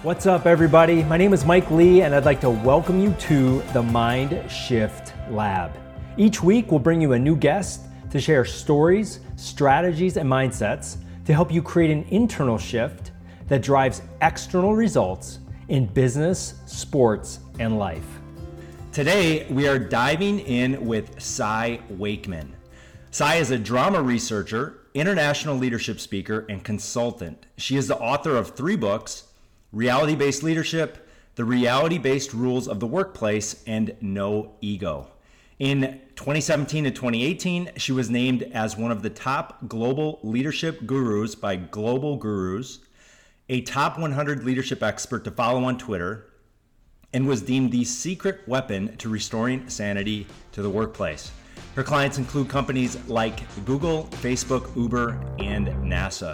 What's up, everybody? My name is Mike Lee, and I'd like to welcome you to the Mind Shift Lab. Each week, we'll bring you a new guest to share stories, strategies, and mindsets to help you create an internal shift that drives external results in business, sports, and life. Today, we are diving in with Cy Wakeman. Cy is a drama researcher, international leadership speaker, and consultant. She is the author of 3 books: Reality-Based Leadership, The Reality-Based Rules of the Workplace, and No Ego. In 2017 and 2018, she was named as one of the top global leadership gurus by Global Gurus, a top 100 leadership expert to follow on Twitter, and was deemed the secret weapon to restoring sanity to the workplace. Her clients include companies like Google, Facebook, Uber, and NASA.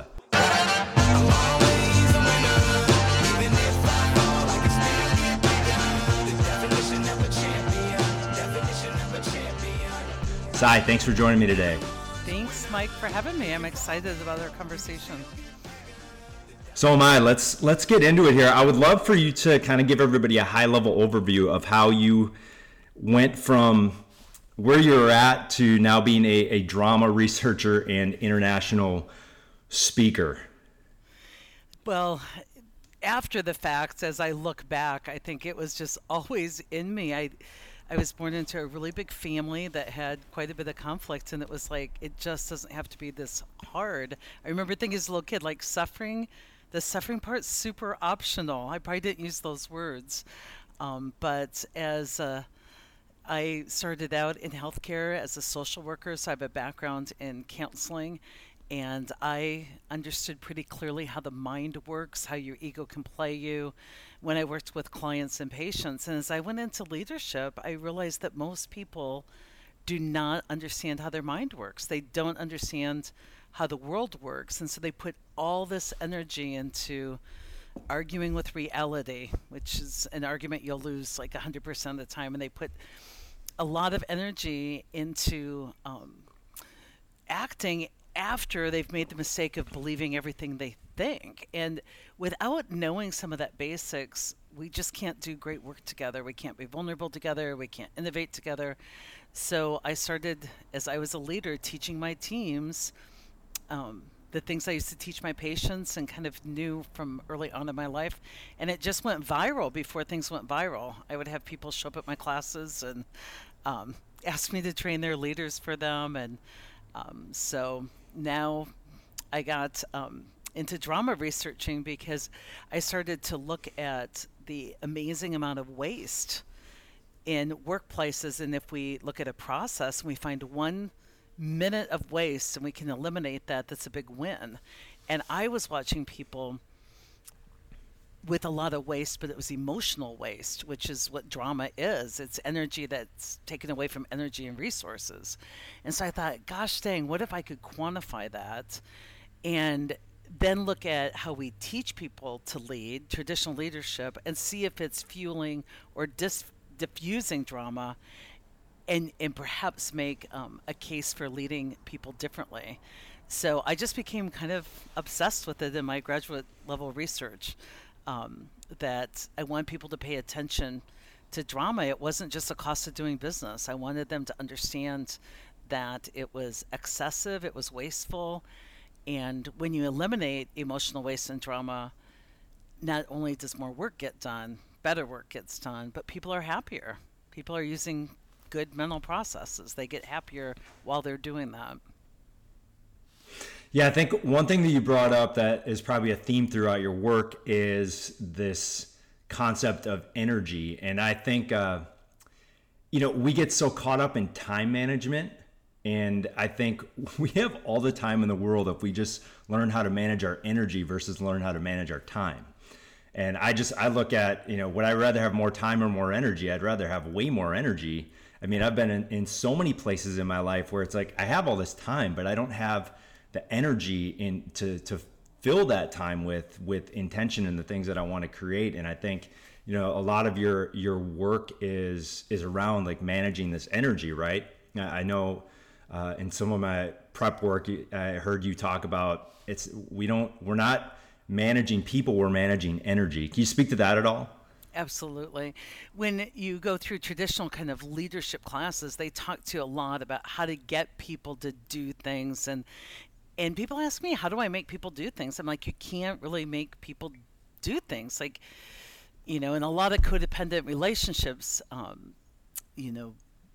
Cy, thanks for joining me today. Thanks, Mike, for having me. I'm excited about our conversation. So am I. Let's get into it here. I would love for you to kind of give everybody a high-level overview of how you went from where you're at to now being a drama researcher and international speaker. Well, after the fact, as I look back, I think it was just always in me. I was born into a really big family that had quite a bit of conflict, and it was like, it just doesn't have to be this hard. I remember thinking as a little kid, like the suffering part's super optional. I probably didn't use those words. But as I started out in healthcare as a social worker, so I have a background in counseling, and I understood pretty clearly how the mind works, how your ego can play you when I worked with clients and patients. And as I went into leadership, I realized that most people do not understand how their mind works. They don't understand how the world works. And so they put all this energy into arguing with reality, which is an argument you'll lose like 100% of the time. And they put a lot of energy into acting after they've made the mistake of believing everything they think. And without knowing some of that basics, we just can't do great work together. We can't be vulnerable together. We can't innovate together. So I started, as I was a leader, teaching my teams the things I used to teach my patients and kind of knew from early on in my life. And it just went viral before things went viral. I would have people show up at my classes and ask me to train their leaders for them. And so now I got into drama researching because I started to look at the amazing amount of waste in workplaces. And if we look at a process and we find 1 minute of waste and we can eliminate that, that's a big win. And I was watching people with a lot of waste, but it was emotional waste, which is what drama is. It's energy that's taken away from energy and resources. And so I thought, gosh dang, what if I could quantify that and then look at how we teach people to lead, traditional leadership, and see if it's fueling or diffusing drama, and perhaps make a case for leading people differently. So I just became kind of obsessed with it in my graduate level research. That I want people to pay attention to drama. It wasn't just a cost of doing business. I wanted them to understand that it was excessive, it was wasteful. And when you eliminate emotional waste and drama, not only does more work get done, better work gets done, but people are happier. People are using good mental processes. They get happier while they're doing that. Yeah, I think one thing that you brought up that is probably a theme throughout your work is this concept of energy. And I think, we get so caught up in time management. And I think we have all the time in the world if we just learn how to manage our energy versus learn how to manage our time. And I look at, would I rather have more time or more energy? I'd rather have way more energy. I mean, I've been in so many places in my life where it's like I have all this time, but I don't have the energy to fill that time with intention and the things that I want to create. And I think, a lot of your work is around like managing this energy, right? I know in some of my prep work, I heard you talk about we're not managing people, we're managing energy. Can you speak to that at all? Absolutely. When you go through traditional kind of leadership classes, they talk to you a lot about how to get people to do things. And people ask me, how do I make people do things? I'm like, you can't really make people do things. Like, in a lot of codependent relationships, you know,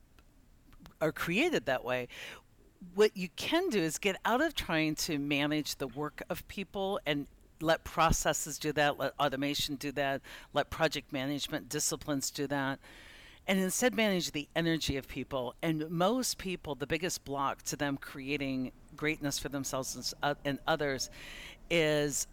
are created that way. What you can do is get out of trying to manage the work of people and let processes do that, let automation do that, let project management disciplines do that, and instead manage the energy of people. And most people, the biggest block to them creating greatness for themselves and others is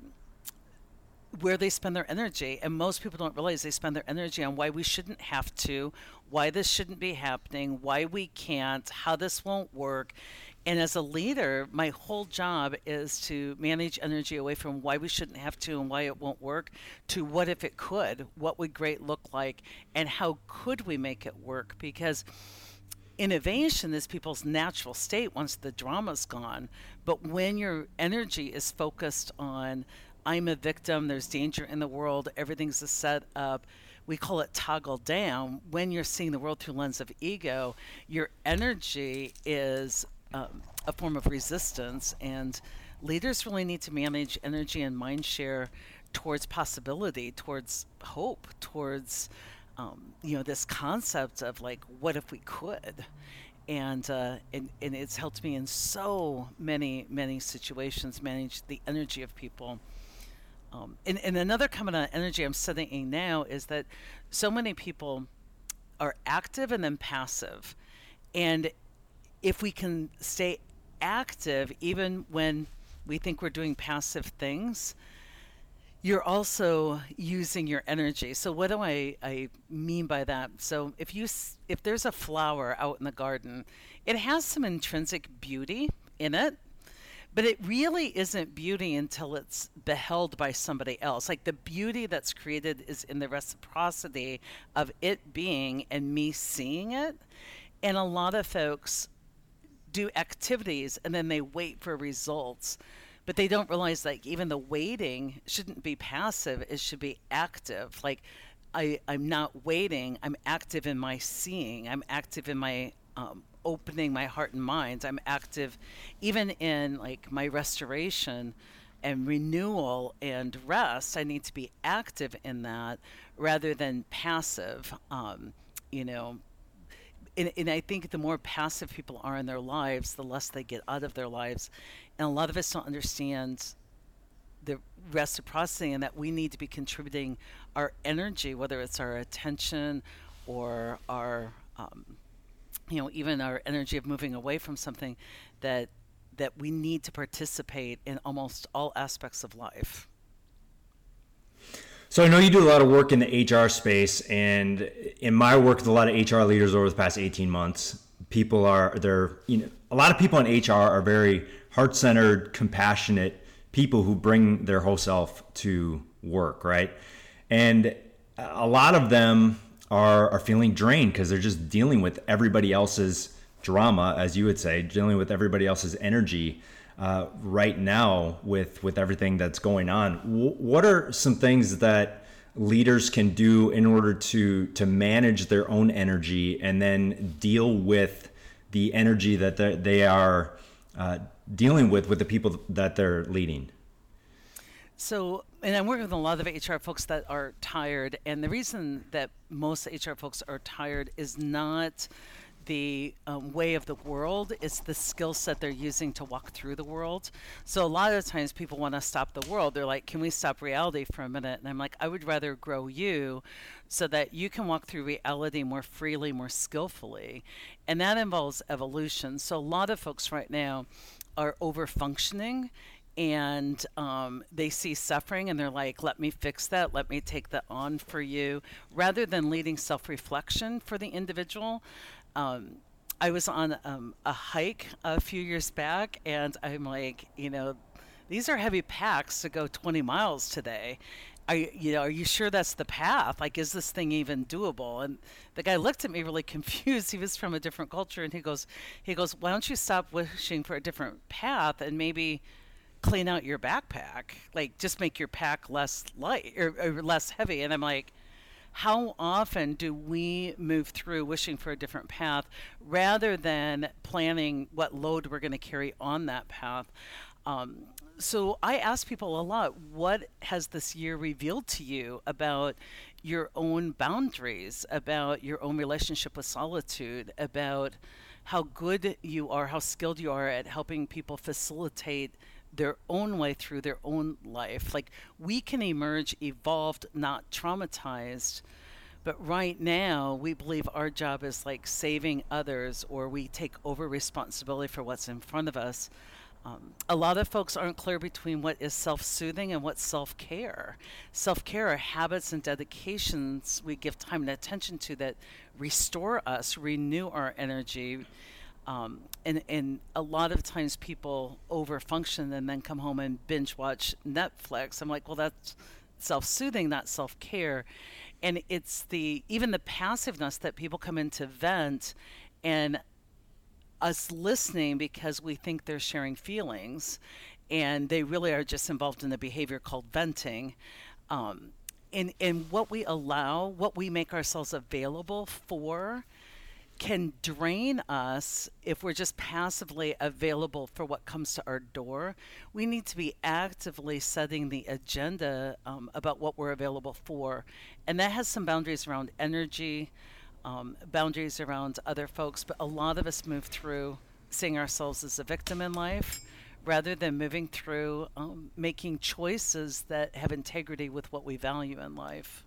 where they spend their energy. And most people don't realize they spend their energy on why we shouldn't have to, why this shouldn't be happening, why we can't, how this won't work. And as a leader, my whole job is to manage energy away from why we shouldn't have to and why it won't work to what if it could, what would great look like, and how could we make it work? Because innovation is people's natural state once the drama's gone. But when your energy is focused on, I'm a victim, there's danger in the world, everything's a setup, we call it toggle down. When you're seeing the world through the lens of ego, your energy is a form of resistance, and leaders really need to manage energy and mind share towards possibility, towards hope, towards this concept of like, what if we could? And it's helped me in so many situations manage the energy of people. And another comment on energy I'm studying now is that so many people are active and then passive. And if we can stay active, even when we think we're doing passive things, you're also using your energy. So what do I mean by that? So if there's a flower out in the garden, it has some intrinsic beauty in it, but it really isn't beauty until it's beheld by somebody else. Like the beauty that's created is in the reciprocity of it being and me seeing it. And a lot of folks do activities and then they wait for results, but they don't realize like even the waiting shouldn't be passive, it should be active. Like I'm not waiting, I'm active in my seeing, I'm active in my opening my heart and mind, I'm active even in like my restoration and renewal and rest. I need to be active in that rather than passive. And I think the more passive people are in their lives, the less they get out of their lives. And a lot of us don't understand the reciprocity and that we need to be contributing our energy, whether it's our attention or our, even our energy of moving away from something, that we need to participate in almost all aspects of life. So I know you do a lot of work in the HR space, and in my work with a lot of HR leaders over the past 18 months, a lot of people in HR are very heart-centered, compassionate people who bring their whole self to work, right? And a lot of them are feeling drained because they're just dealing with everybody else's drama, as you would say, dealing with everybody else's energy right now with everything that's going on. What are some things that leaders can do in order to manage their own energy and then deal with the energy that they are dealing with the people that they're leading? So, and I'm working with a lot of HR folks that are tired, and the reason that most HR folks are tired is not the way of the world, it's the skill set they're using to walk through the world. So a lot of times people want to stop the world. They're like, can we stop reality for a minute? And I'm like, I would rather grow you so that you can walk through reality more freely, more skillfully. And that involves evolution. So a lot of folks right now are over functioning, and they see suffering and they're like, let me fix that, let me take that on for you, rather than leading self-reflection for the individual. I was on a hike a few years back, and I'm like, these are heavy packs to go 20 miles today. Are you sure that's the path? Like, is this thing even doable? And the guy looked at me really confused. He was from a different culture, and he goes, why don't you stop wishing for a different path and maybe clean out your backpack, like just make your pack less light or less heavy. And I'm like, how often do we move through wishing for a different path rather than planning what load we're going to carry on that path? So I ask people a lot, what has this year revealed to you about your own boundaries, about your own relationship with solitude, about how good you are, how skilled you are at helping people facilitate their own way through their own life? Like, we can emerge evolved, not traumatized. But right now, we believe our job is like saving others, or we take over responsibility for what's in front of us. A lot of folks aren't clear between what is self-soothing and what's self-care. Self-care are habits and dedications we give time and attention to that restore us, renew our energy. And a lot of times people overfunction and then come home and binge watch Netflix. I'm like, well, that's self-soothing, not self-care. And it's even the passiveness that people come in to vent, and us listening because we think they're sharing feelings, and they really are just involved in a behavior called venting. And what we allow, what we make ourselves available for, can drain us if we're just passively available for what comes to our door. We need to be actively setting the agenda about what we're available for. And that has some boundaries around energy, boundaries around other folks, but a lot of us move through seeing ourselves as a victim in life rather than moving through making choices that have integrity with what we value in life.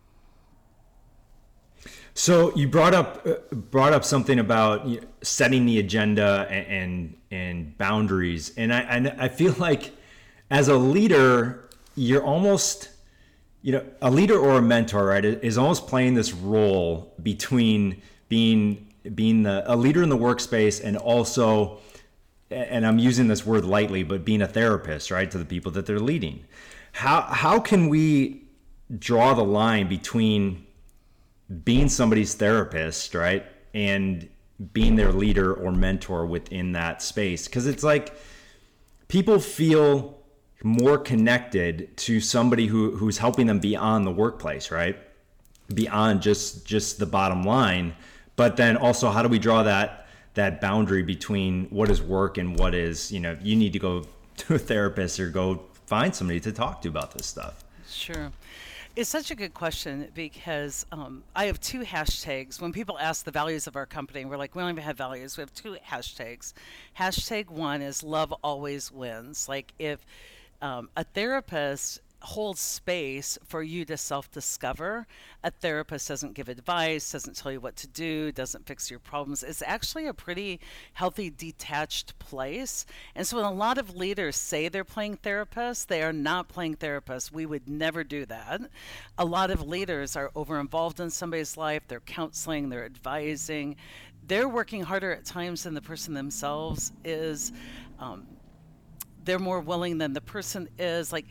So you brought up something about setting the agenda and boundaries, and I feel like as a leader, you're almost, a leader or a mentor, right, is almost playing this role between being a leader in the workspace and also, and I'm using this word lightly, but being a therapist, right, to the people that they're leading. How can we draw the line between being somebody's therapist, right, and being their leader or mentor within that space? Because it's like people feel more connected to somebody who's helping them beyond the workplace, right? Beyond just the bottom line. But then also, how do we draw that boundary between what is work and what is, you need to go to a therapist or go find somebody to talk to about this stuff? Sure. It's such a good question because I have two hashtags. When people ask the values of our company, we're like, we don't even have values. We have two hashtags. Hashtag one is love always wins. Like, if a therapist holds space for you to self-discover, a therapist doesn't give advice, doesn't tell you what to do, doesn't fix your problems. It's actually a pretty healthy, detached place. And so when a lot of leaders say they're playing therapists, they are not playing therapists. We would never do that. A lot of leaders are over-involved in somebody's life. They're counseling, they're advising. They're working harder at times than the person themselves is. They're more willing than the person is. Like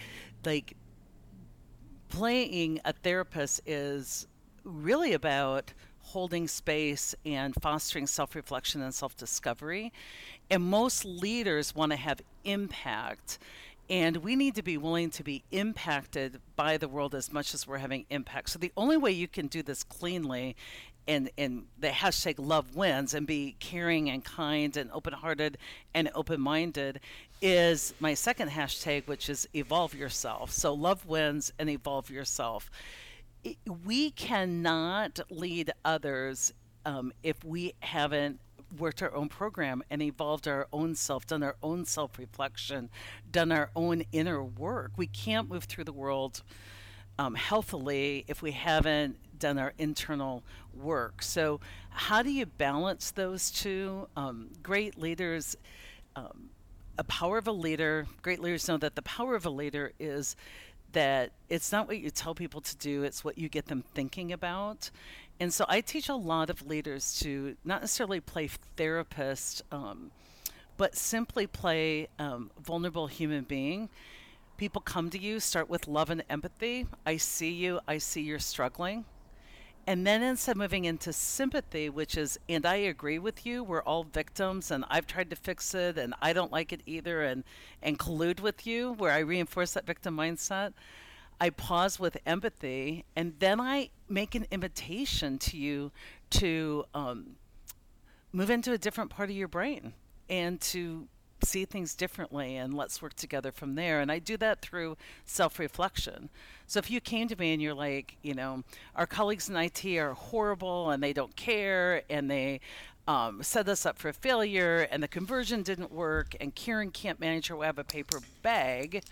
playing a therapist is really about holding space and fostering self-reflection and self-discovery. And most leaders want to have impact. And we need to be willing to be impacted by the world as much as we're having impact. So the only way you can do this cleanly and the hashtag love wins and be caring and kind and open-hearted and open-minded is my second hashtag, which is evolve yourself. So love wins and evolve yourself. We cannot lead others if we haven't worked our own program and evolved our own self, done our own self-reflection, done our own inner work. We can't move through the world healthily if we haven't done our internal work. So how do you balance those two? Great leaders, a power of a leader, great leaders know that the power of a leader is that it's not what you tell people to do, it's what you get them thinking about. And so I teach a lot of leaders to not necessarily play therapist, but simply play vulnerable human being. People come to you, start with love and empathy. I see you, I see you're struggling. And then instead of moving into sympathy, which is, and I agree with you, we're all victims and I've tried to fix it and I don't like it either, and collude with you, where I reinforce that victim mindset. I pause with empathy, and then I make an invitation to you to move into a different part of your brain and to see things differently, and let's work together from there. And I do that through self-reflection. So if you came to me and you're like, our colleagues in IT are horrible and they don't care and they set us up for failure and the conversion didn't work and Karen can't manage her web a paper bag,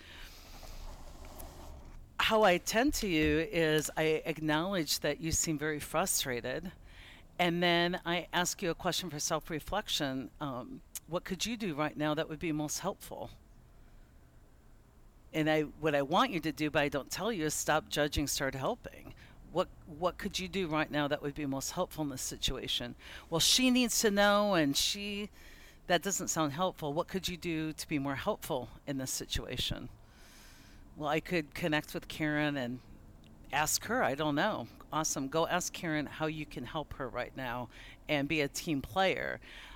how I tend to you is I acknowledge that you seem very frustrated, and then I ask you a question for self-reflection. What could you do right now that would be most helpful? And what I want you to do, but I don't tell you, is stop judging, start helping. What could you do right now that would be most helpful in this situation? Well, she needs to know, and that doesn't sound helpful. What could you do to be more helpful in this situation? Well, I could connect with Karen and ask her. I don't know. Awesome. Go ask Karen how you can help her right now and be a team player.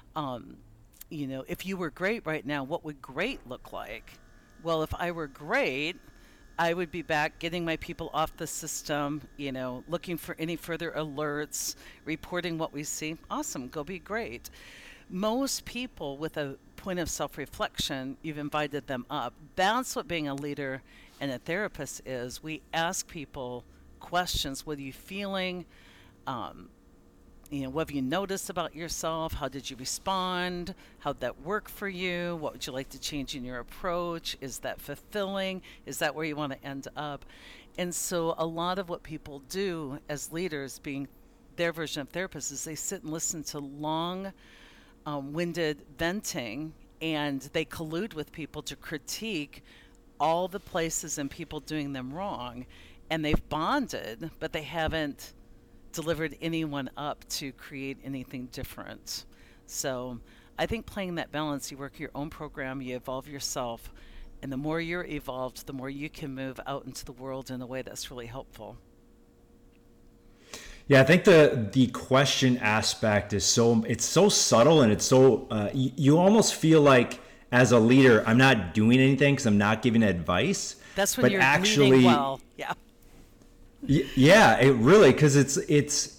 If you were great right now, what would great look like? Well, if I were great, I would be back getting my people off the system, looking for any further alerts, reporting what we see. Awesome. Go be great. Most people with a point of self-reflection, you've invited them up. That's what being a leader and a therapist is. We ask people questions. What are you feeling? What have you noticed about yourself? How did you respond? How did that work for you? What would you like to change in your approach? Is that fulfilling? Is that where you want to end up? And so a lot of what people do as leaders, being their version of therapists, is they sit and listen to long winded venting, and they collude with people to critique all the places and people doing them wrong, and they've bonded, but they haven't delivered anyone up to create anything different. So I think playing that balance, you work your own program, you evolve yourself, and the more you're evolved, the more you can move out into the world in a way that's really helpful. Yeah, I think the question aspect is it's so subtle, and it's so you almost feel like as a leader, I'm not doing anything because I'm not giving advice. That's when you're leading well. Yeah. Yeah, it really, because it's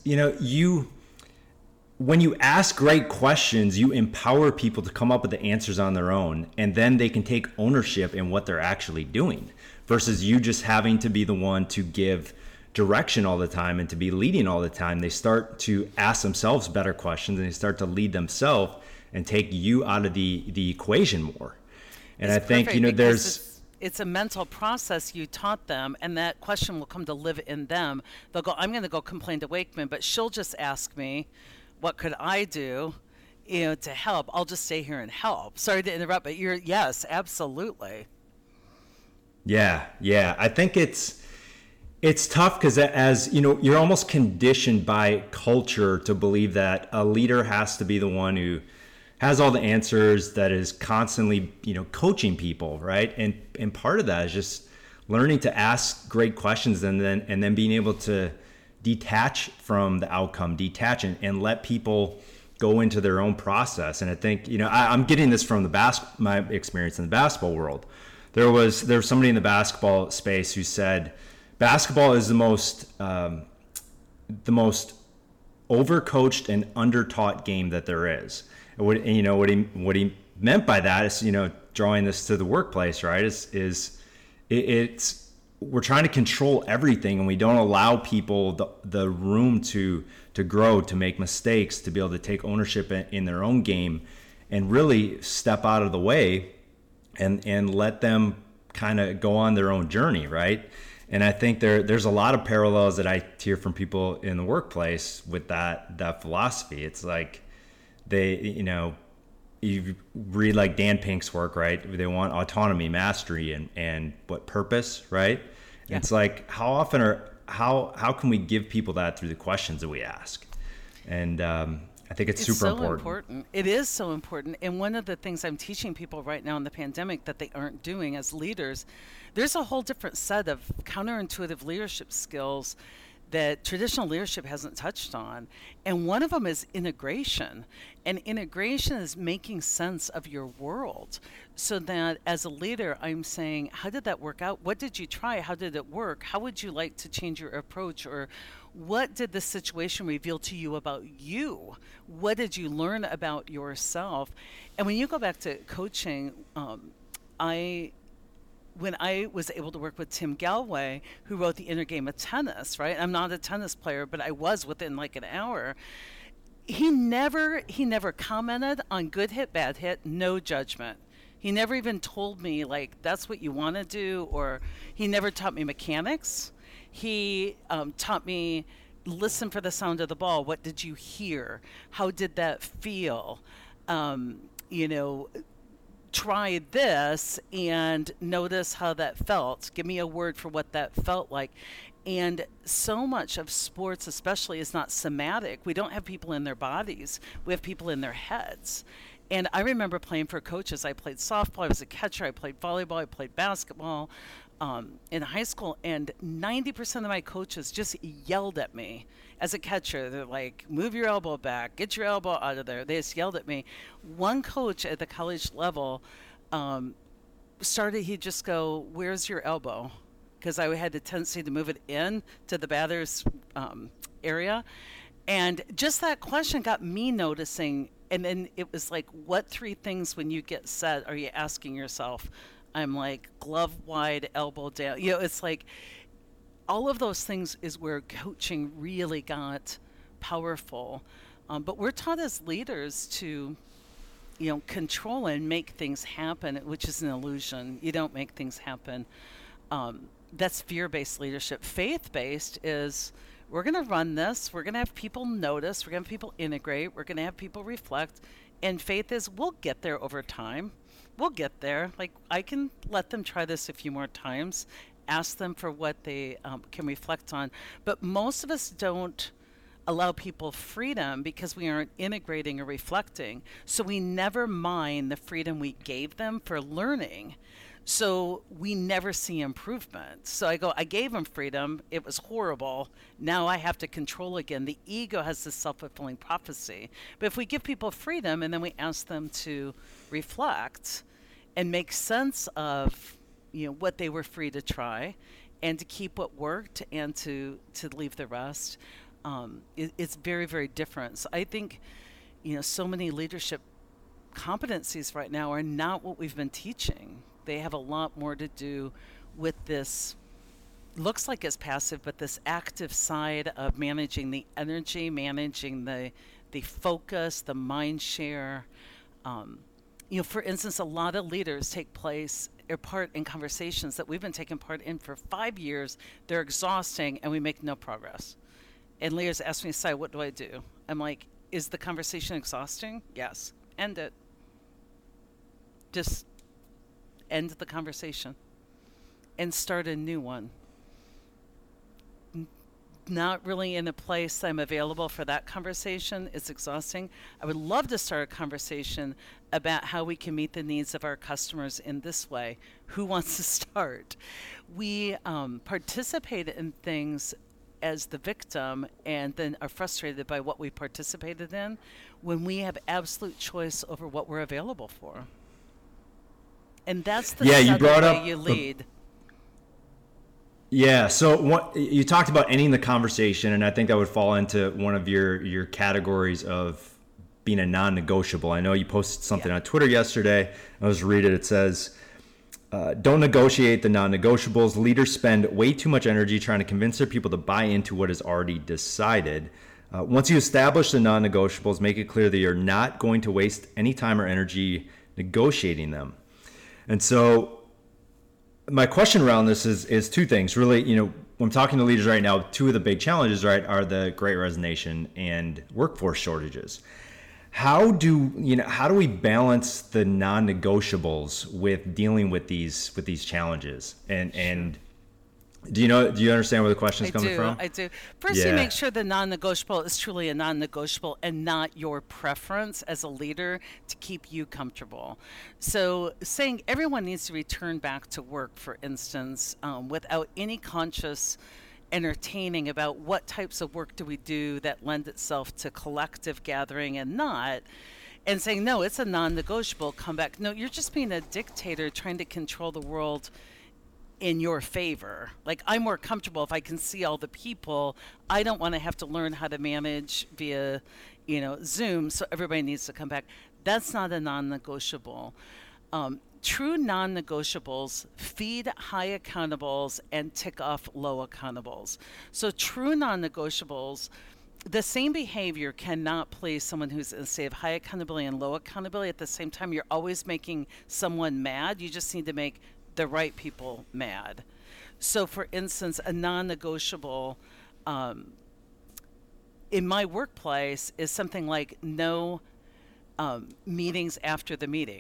when you ask great questions, you empower people to come up with the answers on their own, and then they can take ownership in what they're actually doing, versus you just having to be the one to give direction all the time and to be leading all the time. They start to ask themselves better questions, and they start to lead themselves and take you out of the equation more. And I think, it's a mental process you taught them, and that question will come to live in them. They'll go, I'm going to go complain to Wakeman, but she'll just ask me, what could I do, to help? I'll just stay here and help. Sorry to interrupt, but yes, absolutely. Yeah. I think it's tough because, as you're almost conditioned by culture to believe that a leader has to be the one who has all the answers, that is constantly, coaching people, right? And part of that is just learning to ask great questions, and then being able to detach from the outcome, and let people go into their own process. And I think, I'm getting this from my experience in the basketball world. There was somebody in the basketball space who said basketball is the most overcoached and undertaught game that there is. What he meant by that is, drawing this to the workplace, right? It's we're trying to control everything, and we don't allow people the room to grow, to make mistakes, to be able to take ownership in their own game, and really step out of the way and let them kind of go on their own journey, right? And I think there's a lot of parallels that I hear from people in the workplace with that philosophy. It's like you read like Dan Pink's work, right? They want autonomy, mastery, and what purpose, right? Yeah. It's like, how often how can we give people that through the questions that we ask? And I think it's super important. It is so important. And one of the things I'm teaching people right now in the pandemic that they aren't doing as leaders, there's a whole different set of counterintuitive leadership skills that traditional leadership hasn't touched on. And one of them is integration. And integration is making sense of your world so that as a leader, I'm saying, how did that work out? What did you try? How did it work? How would you like to change your approach? Or what did the situation reveal to you about you? What did you learn about yourself? And when you go back to coaching, when I was able to work with Tim Galway, who wrote The Inner Game of Tennis, right? I'm not a tennis player, but I was within like an hour. He never commented on good hit, bad hit, no judgment. He never even told me like that's what you want to do, or he never taught me mechanics. He taught me listen for the sound of the ball. What did you hear? How did that feel? You know, try this and notice how that felt. Give me a word for what that felt like. And so much of sports, especially, is not somatic. We don't have people in their bodies. We have people in their heads. And I remember playing for coaches. I played softball. I was a catcher. I played volleyball. I played basketball in high school. And 90% of my coaches just yelled at me as a catcher. They're like, move your elbow back. Get your elbow out of there. They just yelled at me. One coach at the college level he'd just go, where's your elbow? Because I had the tendency to move it in to the batter's area. And just that question got me noticing. And then it was like, what three things when you get set are you asking yourself? I'm like, glove wide, elbow down. You know, it's like all of those things is where coaching really got powerful. But we're taught as leaders to, you know, control and make things happen, which is an illusion. You don't make things happen. That's fear-based leadership. Faith-based is we're going to run this. We're going to have people notice. We're going to have people integrate. We're going to have people reflect. And faith is we'll get there over time. We'll get there. Like I can let them try this a few more times, ask them for what they can reflect on. But most of us don't allow people freedom because we aren't integrating or reflecting. So we never mind the freedom we gave them for learning. So we never see improvement. So I gave them freedom. It was horrible. Now I have to control again. The ego has this self-fulfilling prophecy. But if we give people freedom and then we ask them to reflect and make sense of, you know, what they were free to try and to keep what worked and to leave the rest, it's very, very different. So I think, you know, so many leadership competencies right now are not what we've been teaching. They have a lot more to do with this, looks like it's passive, but this active side of managing the energy, managing the focus, the mind share. You know, for instance, a lot of leaders take part in conversations that we've been taking part in for 5 years. They're exhausting and we make no progress. And leaders ask me, Sai, what do I do? I'm like, is the conversation exhausting? Yes. End it. Just end the conversation and start a new one. Not really in a place I'm available for that conversation. It's exhausting. I would love to start a conversation about how we can meet the needs of our customers in this way. Who wants to start? We participate in things as the victim and then are frustrated by what we participated in when we have absolute choice over what we're available for. And that's the you brought way up you lead. So you talked about ending the conversation, and I think that would fall into one of your categories of being a non-negotiable. I know you posted something on Twitter yesterday. I was reading it. It says, don't negotiate the non-negotiables. Leaders spend way too much energy trying to convince their people to buy into what is already decided. Once you establish the non-negotiables, make it clear that you're not going to waste any time or energy negotiating them. And so my question around this is two things. Really, you know, when I'm talking to leaders right now, two of the big challenges, right, are the Great Resignation and workforce shortages. How do we balance the non-negotiables with dealing with these challenges? And do you understand where the question is coming from? I do. First, you make sure the non-negotiable is truly a non-negotiable and not your preference as a leader to keep you comfortable. So saying everyone needs to return back to work, for instance, without any conscious entertaining about what types of work do we do that lend itself to collective gathering and not, and saying, no, it's a non-negotiable, come back. No, you're just being a dictator trying to control the world in your favor. Like, I'm more comfortable if I can see all the people. I don't want to have to learn how to manage via, Zoom, so everybody needs to come back. That's not a non-negotiable. True non-negotiables feed high accountables and tick off low accountables. So true non-negotiables, the same behavior cannot please someone who's in a state of high accountability and low accountability. At the same time, you're always making someone mad. You just need to make the right people mad. So for instance, a non-negotiable in my workplace is something like no meetings after the meeting.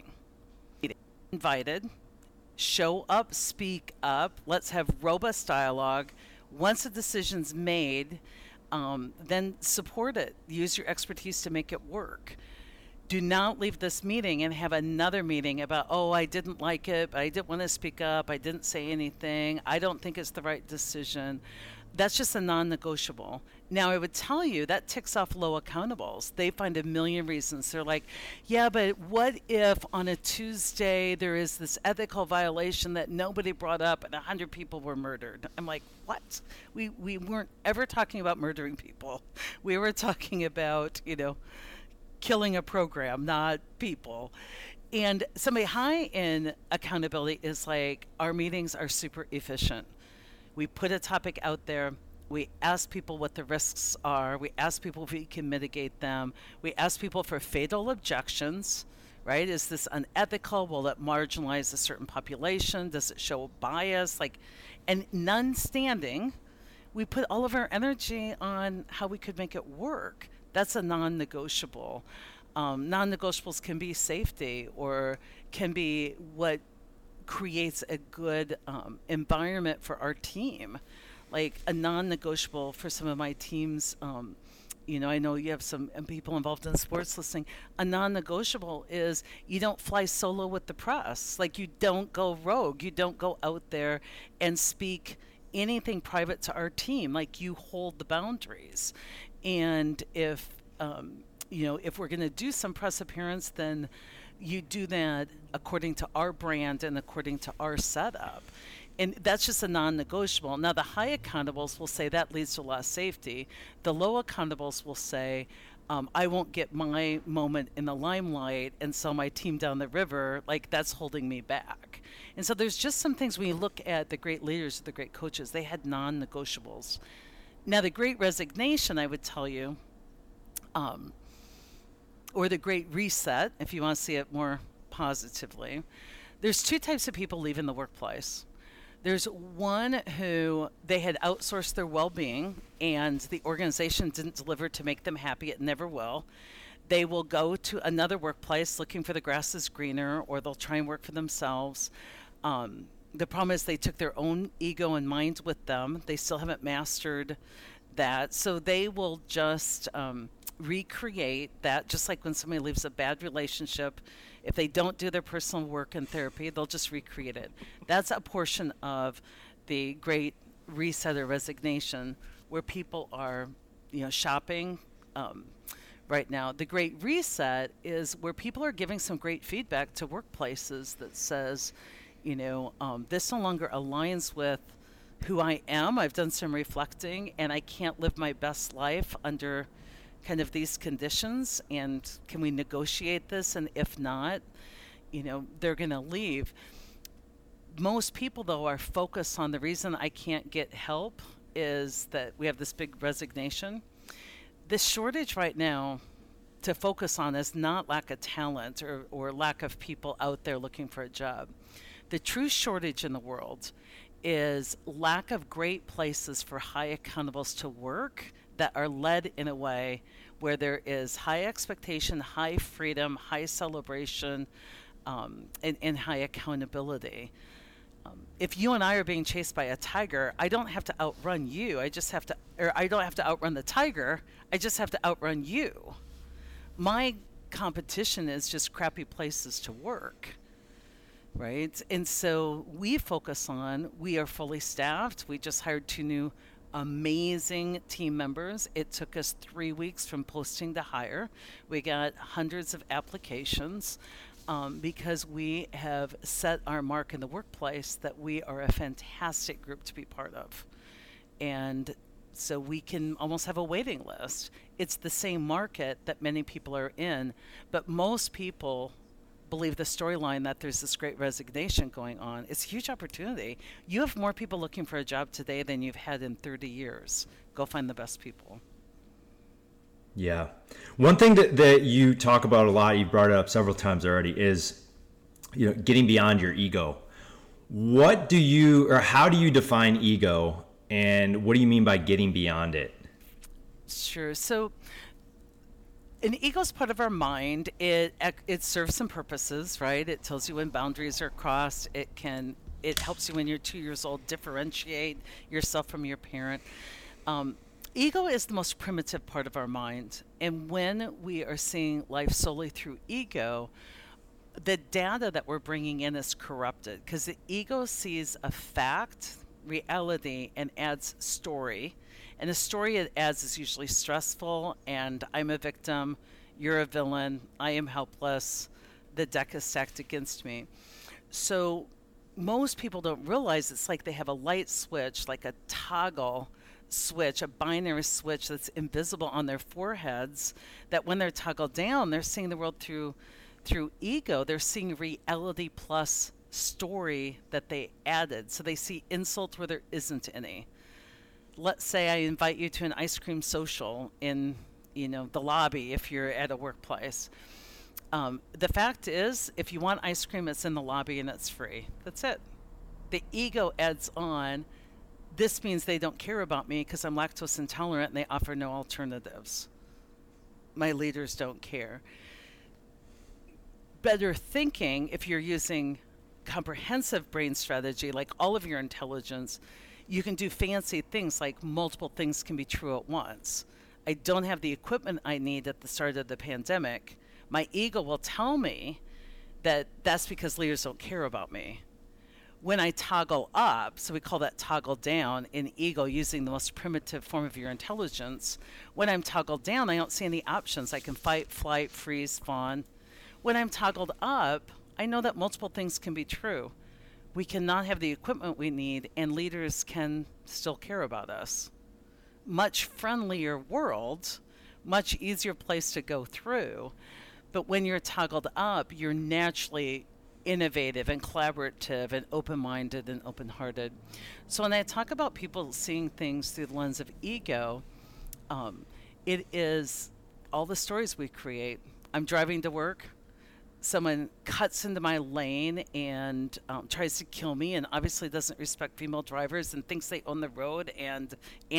Invited, show up, speak up, let's have robust dialogue. Once a decision's made, then support it. Use your expertise to make it work. Do not leave this meeting and have another meeting about, oh, I didn't like it, but I didn't want to speak up, I didn't say anything, I don't think it's the right decision. That's just a non-negotiable. Now, I would tell you that ticks off low accountables. They find a million reasons. They're like, yeah, but what if on a Tuesday there is this ethical violation that nobody brought up and 100 people were murdered? I'm like, what? We weren't ever talking about murdering people. We were talking about, killing a program, not people. And somebody high in accountability is like, our meetings are super efficient. We put a topic out there. We ask people what the risks are. We ask people if we can mitigate them. We ask people for fatal objections, right? Is this unethical? Will it marginalize a certain population? Does it show bias? And none standing, we put all of our energy on how we could make it work. That's a non-negotiable. Non-negotiables can be safety, or can be what creates a good environment for our team. Like a non-negotiable for some of my teams, I know you have some people involved in sports listening. A non-negotiable is you don't fly solo with the press. Like, you don't go rogue. You don't go out there and speak anything private to our team. Like, you hold the boundaries. And if we're going to do some press appearance, then you do that according to our brand and according to our setup. And that's just a non-negotiable. Now, the high accountables will say that leads to a lot of safety. The low accountables will say, I won't get my moment in the limelight and sell my team down the river. Like, that's holding me back. And so there's just some things when you look at the great leaders, the great coaches, they had non-negotiables. Now, the Great Resignation, I would tell you, or the Great Reset, if you want to see it more positively, there's two types of people leaving the workplace. There's one who they had outsourced their well-being and the organization didn't deliver to make them happy. It never will. They will go to another workplace looking for the grass is greener, or they'll try and work for themselves. The problem is they took their own ego and mind with them. They still haven't mastered that. So they will just recreate that, just like when somebody leaves a bad relationship. If they don't do their personal work and therapy, they'll just recreate it. That's a portion of the Great Reset or Resignation where people are, shopping right now. The Great Reset is where people are giving some great feedback to workplaces that says, this no longer aligns with who I am. I've done some reflecting, and I can't live my best life under kind of these conditions, and can we negotiate this? And if not, they're going to leave. Most people, though, are focused on the reason I can't get help is that we have this big resignation. This shortage right now to focus on is not lack of talent or lack of people out there looking for a job. The true shortage in the world is lack of great places for high accountables to work that are led in a way where there is high expectation, high freedom, high celebration, and high accountability. If you and I are being chased by a tiger, I don't have to outrun you. I don't have to outrun the tiger. I just have to outrun you. My competition is just crappy places to work, right? And so we focus on, we are fully staffed. We just hired 2 new amazing team members. It took us 3 weeks from posting to hire. We got hundreds of applications because we have set our mark in the workplace that we are a fantastic group to be part of. And so we can almost have a waiting list. It's the same market that many people are in, but most people believe the storyline that there's this great resignation going on. It's a huge opportunity. You have more people looking for a job today than you've had in 30 years. Go find the best people. Yeah. One thing that you talk about a lot, you brought it up several times already, is getting beyond your ego. What do you, or how do you define ego, and what do you mean by getting beyond it? Sure. So an ego is part of our mind. It serves some purposes, right? It tells you when boundaries are crossed. It helps you when you're 2 years old differentiate yourself from your parent. Ego is the most primitive part of our mind, and when we are seeing life solely through ego, the data that we're bringing in is corrupted because the ego sees a fact, reality, and adds story. And the story it adds is usually stressful, and I'm a victim, you're a villain, I am helpless, the deck is stacked against me. So most people don't realize it's like they have a light switch, like a toggle switch, a binary switch that's invisible on their foreheads, that when they're toggled down, they're seeing the world through ego. They're seeing reality plus story that they added. So they see insult where there isn't any. Let's say I invite you to an ice cream social in, the lobby if you're at a workplace. The fact is, if you want ice cream, it's in the lobby and it's free. That's it. The ego adds on, this means they don't care about me because I'm lactose intolerant and they offer no alternatives. My leaders don't care. Better thinking, if you're using comprehensive brain strategy, like all of your intelligence, you can do fancy things like multiple things can be true at once. I don't have the equipment I need at the start of the pandemic. My ego will tell me that that's because leaders don't care about me. When I toggle up, so we call that toggle down in ego using the most primitive form of your intelligence, when I'm toggled down, I don't see any options. I can fight, flight, freeze, fawn. When I'm toggled up, I know that multiple things can be true. We cannot have the equipment we need, and leaders can still care about us. Much friendlier world, much easier place to go through. But when you're toggled up, you're naturally innovative and collaborative and open-minded and open-hearted. So when I talk about people seeing things through the lens of ego, it is all the stories we create. I'm driving to work. Someone cuts into my lane and tries to kill me, and obviously doesn't respect female drivers and thinks they own the road, and.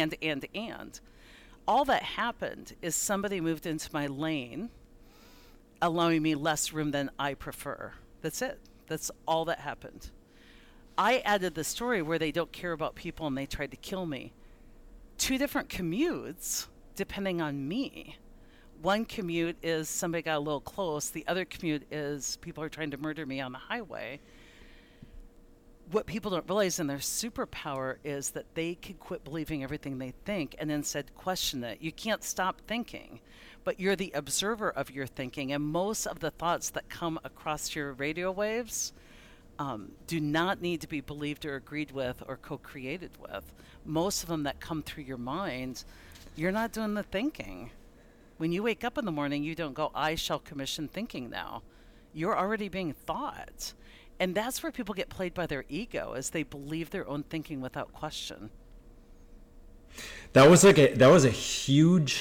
All that happened is somebody moved into my lane, allowing me less room than I prefer. That's it. That's all that happened. I added the story where they don't care about people and they tried to kill me. 2 different commutes, depending on me. One commute is somebody got a little close. The other commute is people are trying to murder me on the highway. What people don't realize in their superpower is that they can quit believing everything they think and instead question it. You can't stop thinking, but you're the observer of your thinking. And most of the thoughts that come across your radio waves do not need to be believed or agreed with or co-created with. Most of them that come through your mind, you're not doing the thinking. When you wake up in the morning, you don't go, I shall commission thinking now. You're already being thought. And that's where people get played by their ego, is they believe their own thinking without question. That was a huge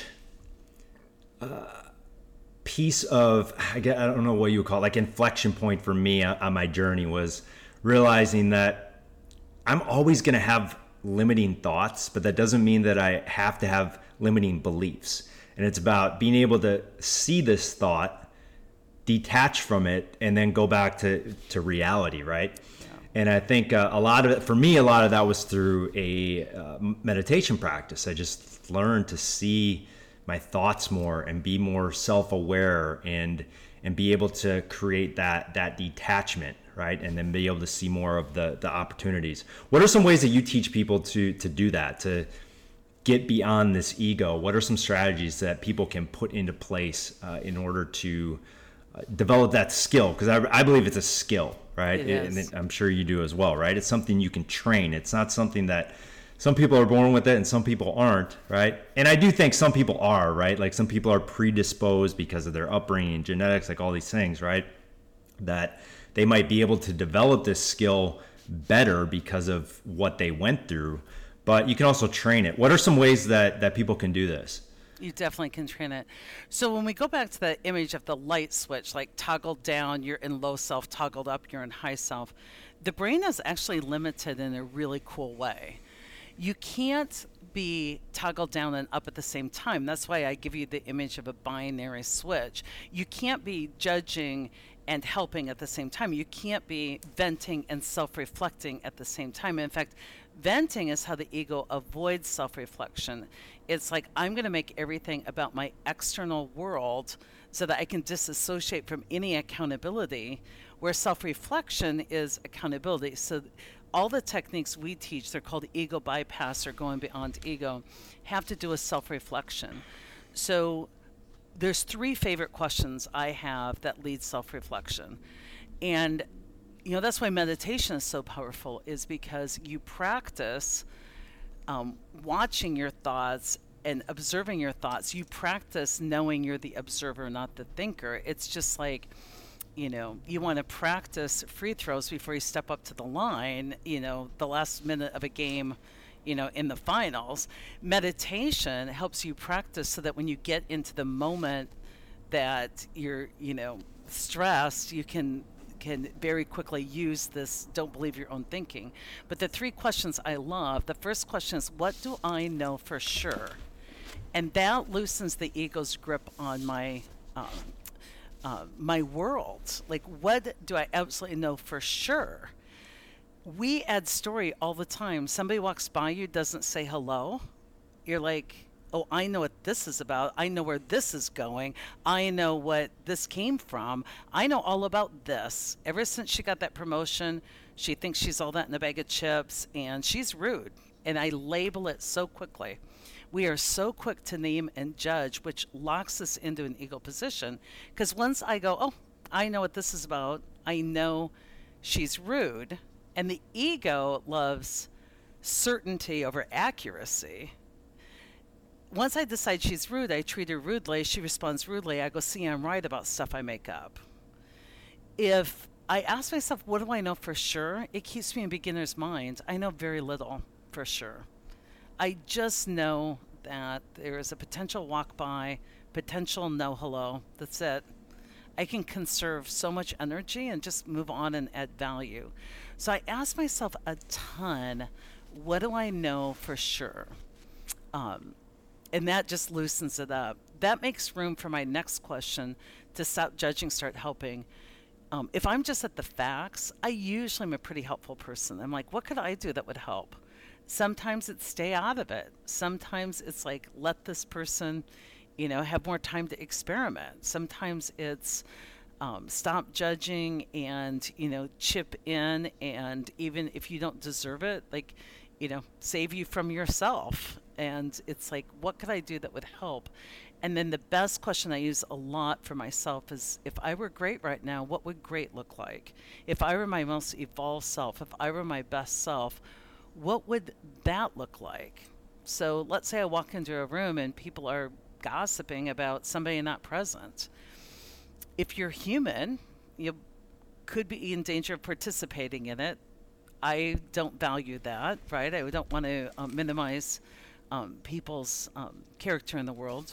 piece of, I don't know what you would call it, like inflection point for me on my journey, was realizing that I'm always going to have limiting thoughts, but that doesn't mean that I have to have limiting beliefs. And it's about being able to see this thought, detach from it, and then go back to reality, right? Yeah. And I think a lot of that was through a meditation practice. I just learned to see my thoughts more and be more self-aware and be able to create that detachment, right? And then be able to see more of the opportunities. What are some ways that you teach people to do that, to get beyond this ego, what are some strategies that people can put into place in order to develop that skill? Because I believe it's a skill, right? And I'm sure you do as well, right? It's something you can train. It's not something that some people are born with it and some people aren't, right? And I do think some people are, right? Like some people are predisposed because of their upbringing, genetics, like all these things, right? That they might be able to develop this skill better because of what they went through, but you can also train it. What are some ways that people can do this? You definitely can train it. So when we go back to the image of the light switch, like toggled down, you're in low self, toggled up, you're in high self, the brain is actually limited in a really cool way. You can't be toggled down and up at the same time. That's why I give you the image of a binary switch. You can't be judging and helping at the same time. You can't be venting and self-reflecting at the same time. In fact, venting is how the ego avoids self-reflection. It's like, I'm going to make everything about my external world so that I can disassociate from any accountability, where self-reflection is accountability. So all the techniques we teach, they're called ego bypass or going beyond ego, have to do with self-reflection. So there's 3 favorite questions I have that lead self-reflection. And, that's why meditation is so powerful, is because you practice watching your thoughts and observing your thoughts. You practice knowing you're the observer, not the thinker. It's just like, you want to practice free throws before you step up to the line, the last minute of a game, in the finals. Meditation helps you practice so that when you get into the moment that you're, stressed, you can very quickly use this don't believe your own thinking. But the 3 questions I love, the first question is, what do I know for sure? And that loosens the ego's grip on my my world. Like, what do I absolutely know for sure? We add story all the time. Somebody walks by you, doesn't say hello. You're like, oh, I know what this is about. I know where this is going. I know what this came from. I know all about this. Ever since she got that promotion, she thinks she's all that in a bag of chips, and she's rude. And I label it so quickly. We are so quick to name and judge, which locks us into an ego position. Because once I go, oh, I know what this is about. I know she's rude. And the ego loves certainty over accuracy. Once I decide she's rude, I treat her rudely. She responds rudely. I go, see, I'm right about stuff I make up. If I ask myself, what do I know for sure? It keeps me in beginner's mind. I know very little for sure. I just know that there is a potential walk by, potential no hello. That's it. I can conserve so much energy and just move on and add value. So I ask myself a ton, what do I know for sure? And that just loosens it up. That makes room for my next question to stop judging, start helping. If I'm just at the facts, I usually am a pretty helpful person. I'm like, what could I do that would help? Sometimes it's stay out of it. Sometimes it's like, let this person, have more time to experiment. Sometimes it's stop judging and, chip in. And even if you don't deserve it, like, save you from yourself. And it's like, what could I do that would help? And then the best question I use a lot for myself is, if I were great right now, what would great look like? If I were my most evolved self, if I were my best self, what would that look like? So let's say I walk into a room and people are gossiping about somebody not present. If you're human, you could be in danger of participating in it. I don't value that, right? I don't want to minimize people's character in the world.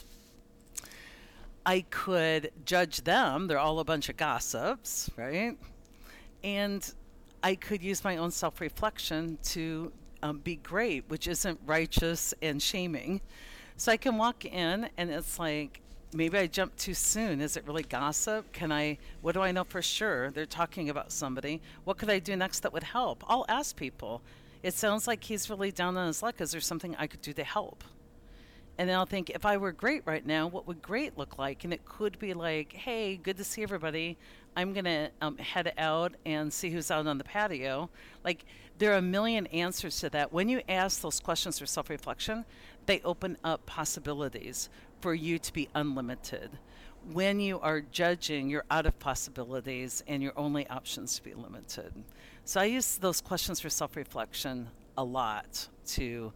I could judge them. They're all a bunch of gossips, right? And I could use my own self-reflection to be great, which isn't righteous and shaming. So I can walk in and it's like, maybe I jumped too soon. Is it really gossip? What do I know for sure? They're talking about somebody. What could I do next that would help? I'll ask people. It sounds like he's really down on his luck. Is there something I could do to help? And then I'll think, if I were great right now, what would great look like? And it could be like, hey, good to see everybody. I'm going to head out and see who's out on the patio. Like, there are a million answers to that. When you ask those questions for self reflection, they open up possibilities for you to be unlimited. When you are judging, you're out of possibilities and your only options to be limited. So I use those questions for self reflection a lot to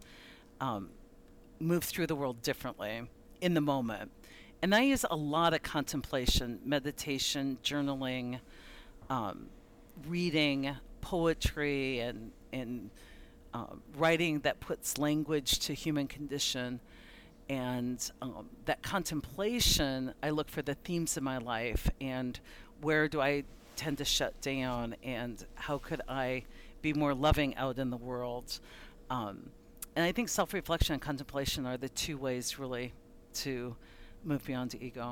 move through the world differently in the moment. And I use a lot of contemplation, meditation, journaling, reading, poetry, and writing that puts language to human condition. And that contemplation, I look for the themes in my life and where do I tend to shut down and how could I be more loving out in the world. And I think self-reflection and contemplation are the two ways really to move beyond the ego.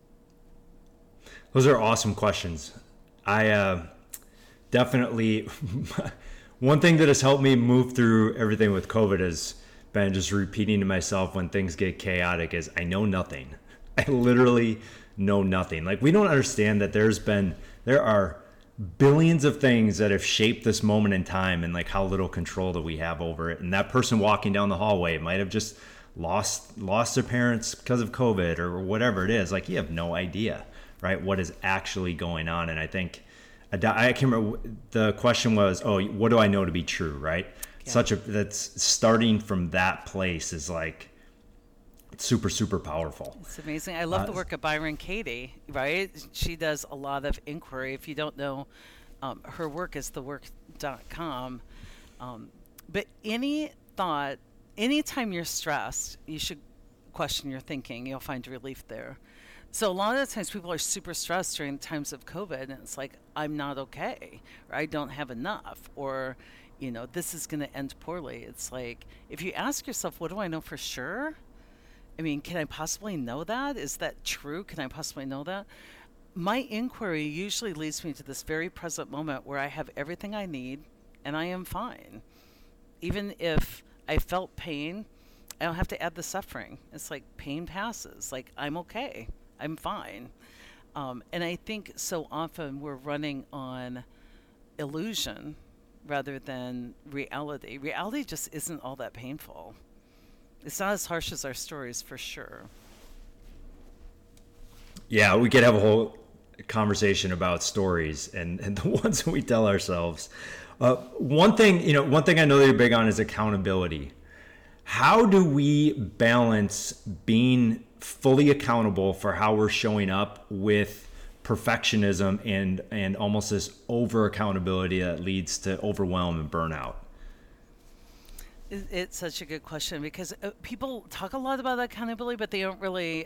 Those are awesome questions. I definitely, one thing that has helped me move through everything with COVID has been just repeating to myself when things get chaotic is I know nothing. I literally know nothing. Like, we don't understand that there are billions of things that have shaped this moment in time and like how little control that we have over it. And that person walking down the hallway might have just lost their parents because of COVID or whatever it is. Like, you have no idea, right, what is actually going on. And I think I can't remember, the question was, oh, what do I know to be true, right? Yeah. That's starting from that place is like super, super powerful. It's amazing. I love the work of Byron Katie, right? She does a lot of inquiry. If you don't know, her work is thework.com. But anytime you're stressed, you should question your thinking. You'll find relief there. So a lot of the times people are super stressed during times of COVID, and it's like, I'm not okay, or I don't have enough, or, this is going to end poorly. It's like, if you ask yourself, what do I know for sure? I mean, can I possibly know that? Is that true? Can I possibly know that? My inquiry usually leads me to this very present moment where I have everything I need and I am fine. Even if I felt pain, I don't have to add the suffering. It's like pain passes. Like, I'm okay. I'm fine. And I think so often we're running on illusion rather than reality. Reality just isn't all that painful. It's not as harsh as our stories, for sure. Yeah, we could have a whole conversation about stories and the ones that we tell ourselves. One thing I know that you're big on is accountability. How do we balance being fully accountable for how we're showing up with perfectionism and almost this over accountability that leads to overwhelm and burnout? It's such a good question because people talk a lot about accountability, but they don't really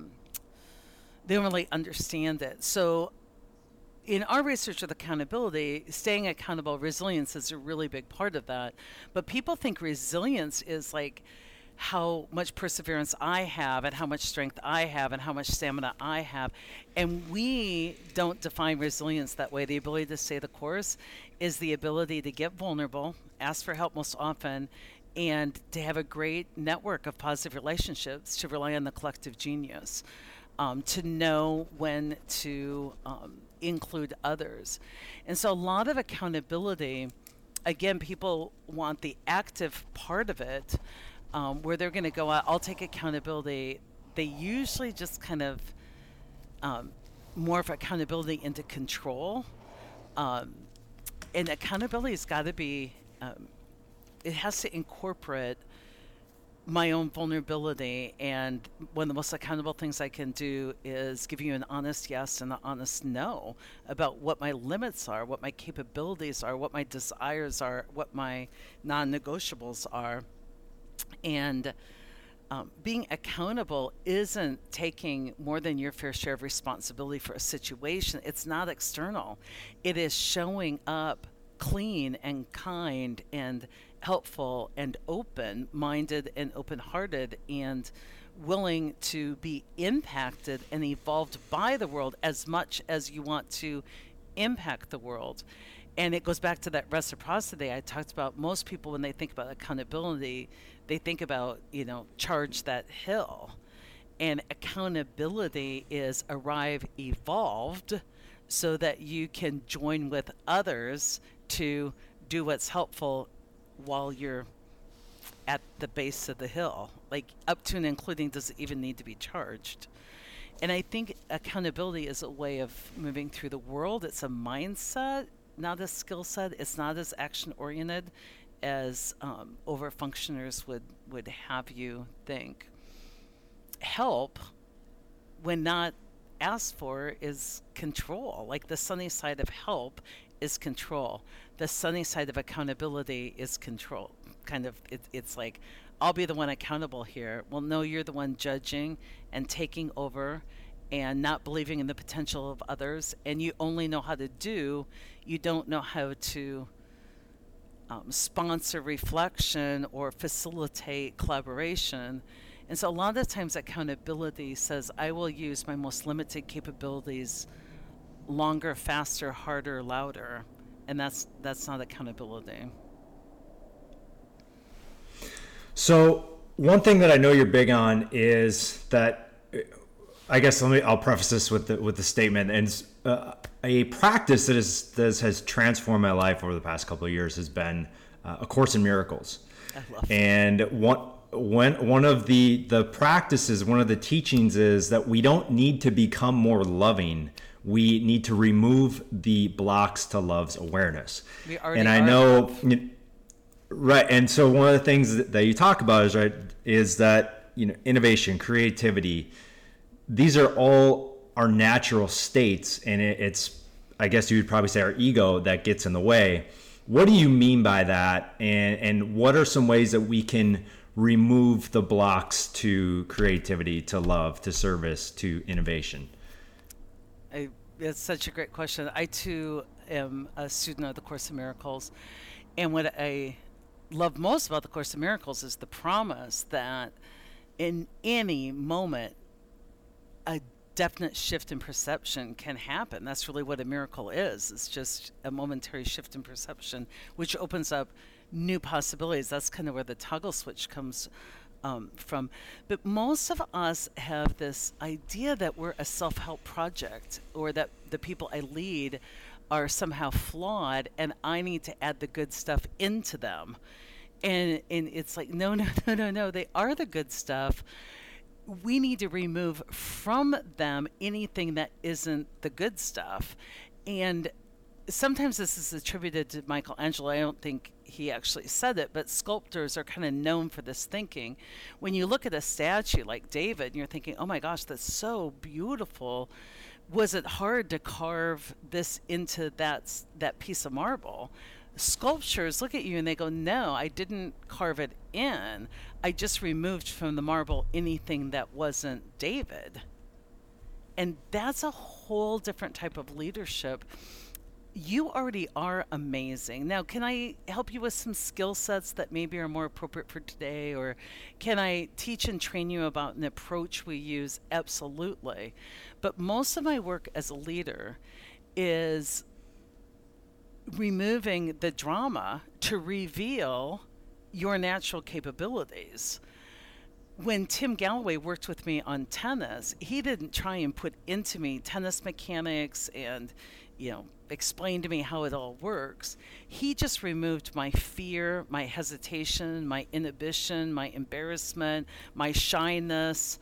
understand it. So in our research with accountability, staying accountable, resilience is a really big part of that. But people think resilience is like how much perseverance I have and how much strength I have and how much stamina I have. And we don't define resilience that way. The ability to stay the course is the ability to get vulnerable, ask for help most often, and to have a great network of positive relationships, to rely on the collective genius, to know when to include others. And so a lot of accountability, again, people want the active part of it, where they're going to go out, I'll take accountability. They usually just kind of morph accountability into control. And accountability has got to be, it has to incorporate my own vulnerability. And one of the most accountable things I can do is give you an honest yes and an honest no about what my limits are, what my capabilities are, what my desires are, what my non-negotiables are. And being accountable isn't taking more than your fair share of responsibility for a situation. It's not external. It is showing up clean and kind and helpful and open-minded and open-hearted and willing to be impacted and evolved by the world as much as you want to impact the world. And it goes back to that reciprocity I talked about. Most people, when they think about accountability, they think about, charge that hill. And accountability is arrive evolved so that you can join with others to do what's helpful while you're at the base of the hill, like up to and including does it even need to be charged. And I think accountability is a way of moving through the world. It's a mindset, not a skill set. It's not as action oriented as over functioners would have you think. Help, when not asked for, is control. Like the sunny side of help is control. The sunny side of accountability is control. Kind of, it's like, I'll be the one accountable here. Well, no, you're the one judging and taking over and not believing in the potential of others. And you only know how to do, you don't know how to sponsor reflection or facilitate collaboration. And so a lot of times accountability says, I will use my most limited capabilities longer, faster, harder, louder. And that's not accountability. So one thing that I know you're big on is that, I guess I'll preface this with the statement, and a practice that has transformed my life over the past couple of years has been A Course in Miracles. I love it. And one of the practices, one of the teachings is that we don't need to become more loving. We need to remove the blocks to love's awareness. And I know, right. And so one of the things that you talk about is that, innovation, creativity, these are all our natural states. And it's, I guess you would probably say, our ego that gets in the way. What do you mean by that? And what are some ways that we can remove the blocks to creativity, to love, to service, to innovation? It's such a great question. I too am a student of the Course in Miracles, and what I love most about the Course in Miracles is the promise that in any moment a definite shift in perception can happen. That's really what a miracle is. It's just a momentary shift in perception, which opens up new possibilities. That's kind of where the toggle switch comes from. But most of us have this idea that we're a self-help project, or that the people I lead are somehow flawed and I need to add the good stuff into them. And it's like, no, they are the good stuff. We need to remove from them anything that isn't the good stuff. And sometimes this is attributed to Michelangelo. I don't think he actually said it, but sculptors are kind of known for this thinking. When you look at a statue like David, and you're thinking, oh my gosh, that's so beautiful. Was it hard to carve this into that piece of marble? Sculptures look at you and they go, no, I didn't carve it in. I just removed from the marble anything that wasn't David. And that's a whole different type of leadership. You already are amazing. Now, can I help you with some skill sets that maybe are more appropriate for today? Or can I teach and train you about an approach we use? Absolutely. But most of my work as a leader is removing the drama to reveal your natural capabilities. When Tim Galloway worked with me on tennis, he didn't try and put into me tennis mechanics and, explain to me how it all works. He just removed my fear, my hesitation, my inhibition, my embarrassment, my shyness,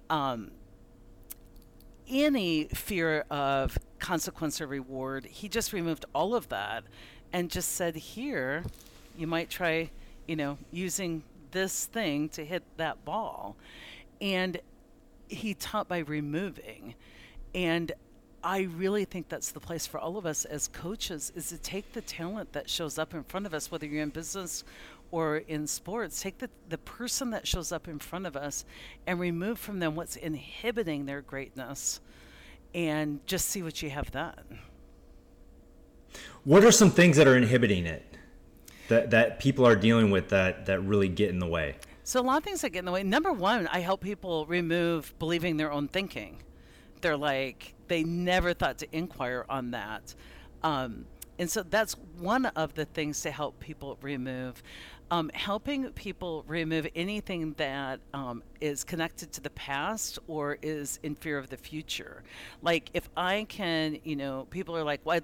any fear of consequence or reward. He just removed all of that and just said, here, you might try, using this thing to hit that ball. And he taught by removing. And I really think that's the place for all of us as coaches, is to take the talent that shows up in front of us, whether you're in business or in sports. Take the person that shows up in front of us and remove from them what's inhibiting their greatness, and just see what you have done. What are some things that are inhibiting it, that people are dealing with that really get in the way? So a lot of things that get in the way. Number one, I help people remove believing their own thinking. They're like, they never thought to inquire on that. And so that's one of the things to help people remove. helping people remove anything that is connected to the past or is in fear of the future. Like if I can, people are like, well,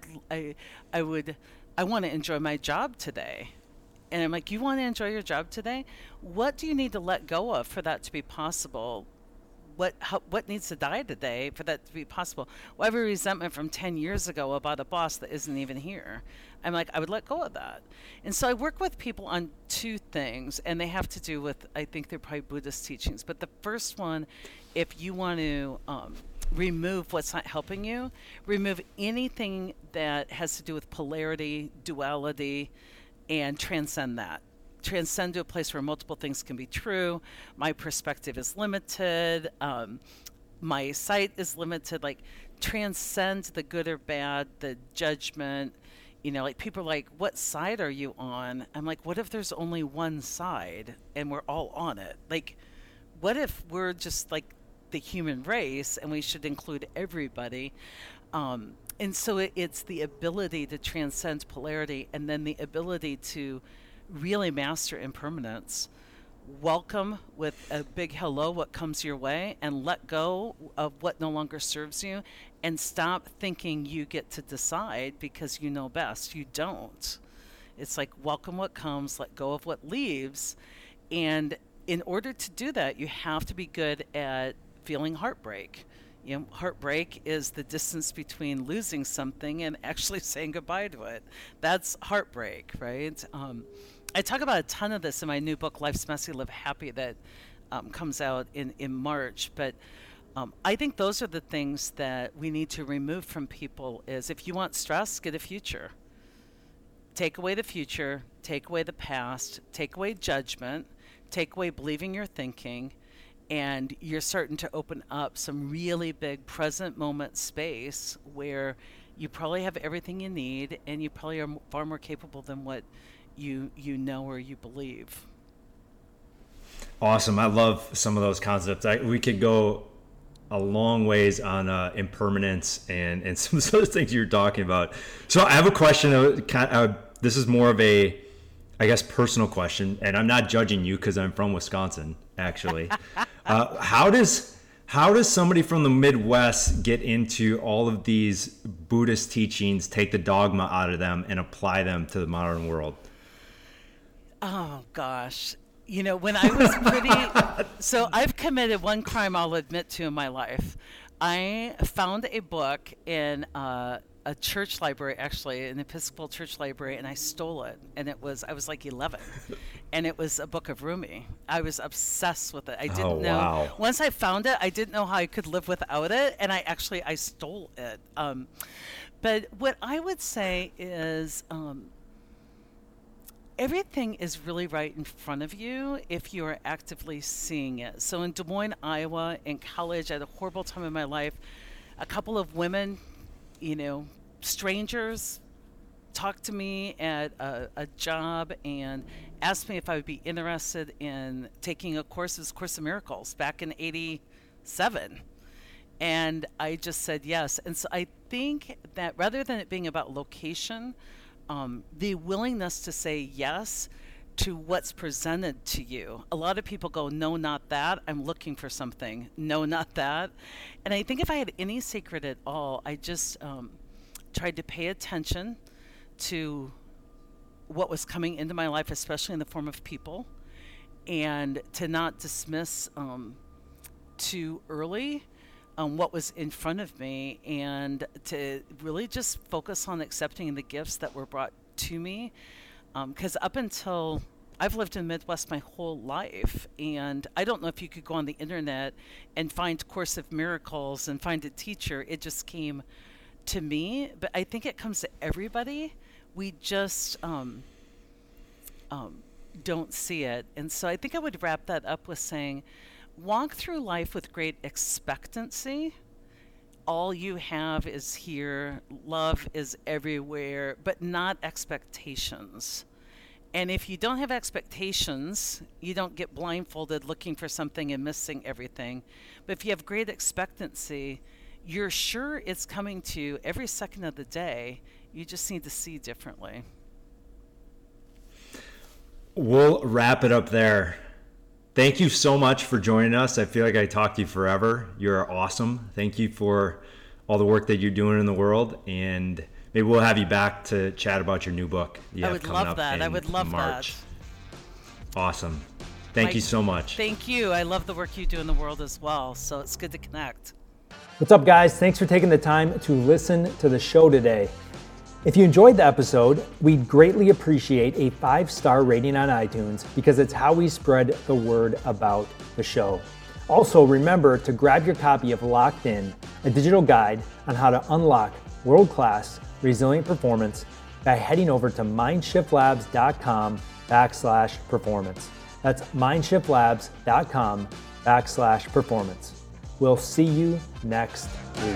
I would, I want to enjoy my job today. And I'm like, you want to enjoy your job today? What do you need to let go of for that to be possible? What needs to die today for that to be possible? Well, I have a resentment from 10 years ago about a boss that isn't even here. I'm like, I would let go of that. And so I work with people on two things, and they have to do with, I think they're probably Buddhist teachings. But the first one, if you want to remove what's not helping you, remove anything that has to do with polarity, duality, and transcend that. Transcend to a place where multiple things can be true. My perspective is limited. My sight is limited. Like transcend the good or bad, the judgment. Like people are like, what side are you on? I'm like, what if there's only one side and we're all on it? Like, what if we're just like the human race and we should include everybody? And so it's the ability to transcend polarity and then the ability to really master impermanence. Welcome with a big hello what comes your way and let go of what no longer serves you and stop thinking you get to decide because you know best. You don't. It's like welcome what comes, let go of what leaves. And in order to do that, you have to be good at feeling heartbreak. Heartbreak is the distance between losing something and actually saying goodbye to it. That's heartbreak, right? I talk about a ton of this in my new book, Life's Messy, Live Happy, that comes out in March. But I think those are the things that we need to remove from people is if you want stress, get a future. Take away the future, take away the past, take away judgment, take away believing you're thinking, and you're starting to open up some really big present moment space where you probably have everything you need and you probably are far more capable than what you know or you believe. Awesome. I love some of those concepts. We could go a long ways on impermanence and some of those things you're talking about. So I have a question. This is more of a, I guess, personal question, and I'm not judging you because I'm from Wisconsin, actually. How does somebody from the Midwest get into all of these Buddhist teachings, take the dogma out of them, and apply them to the modern world? Oh, gosh. When I was pretty... So I've committed one crime I'll admit to in my life. I found a book in a church library, actually, an Episcopal church library, and I stole it. And I was like 11. And it was a book of Rumi. I was obsessed with it. I didn't know. Wow. Once I found it, I didn't know how I could live without it. And I stole it. But what I would say is... everything is really right in front of you if you are actively seeing it. So in Des Moines, Iowa, in college, I had a horrible time in my life. A couple of women, strangers, talked to me at a job and asked me if I would be interested in taking a course. It was Course in Miracles back in '87. And I just said yes. And so I think that rather than it being about location, the willingness to say yes to what's presented to you. A lot of people go, no, not that. I'm looking for something. No, not that. And I think if I had any secret at all, I just tried to pay attention to what was coming into my life, especially in the form of people, and to not dismiss too early what was in front of me, and to really just focus on accepting the gifts that were brought to me. Because up until I've lived in the Midwest my whole life, and I don't know if you could go on the internet and find Course of Miracles and find a teacher. It just came to me, but I think it comes to everybody. We just don't see it. And so I think I would wrap that up with saying, walk through life with great expectancy. All you have is here. Love is everywhere, but not expectations. And if you don't have expectations, you don't get blindfolded looking for something and missing everything. But if you have great expectancy, you're sure it's coming to you every second of the day. You just need to see differently. We'll wrap it up there. Thank you so much for joining us. I feel like I talked to you forever. You're awesome. Thank you for all the work that you're doing in the world, and maybe we'll have you back to chat about your new book you have coming up in March. I would love that. Awesome. Thank you so much. Thank you. I love the work you do in the world as well, so it's good to connect. What's up, guys? Thanks for taking the time to listen to the show today. If you enjoyed the episode, we'd greatly appreciate a 5-star rating on iTunes because it's how we spread the word about the show. Also, remember to grab your copy of Locked In, a digital guide on how to unlock world-class resilient performance by heading over to mindshiftlabs.com/performance. That's mindshiftlabs.com/performance. We'll see you next week.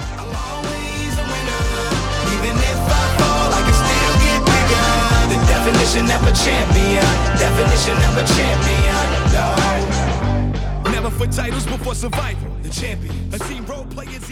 Even if I fall, I can still get bigger. The definition of a champion. Definition of a champion. No. Never for titles, but for survival. The champion. A team role players.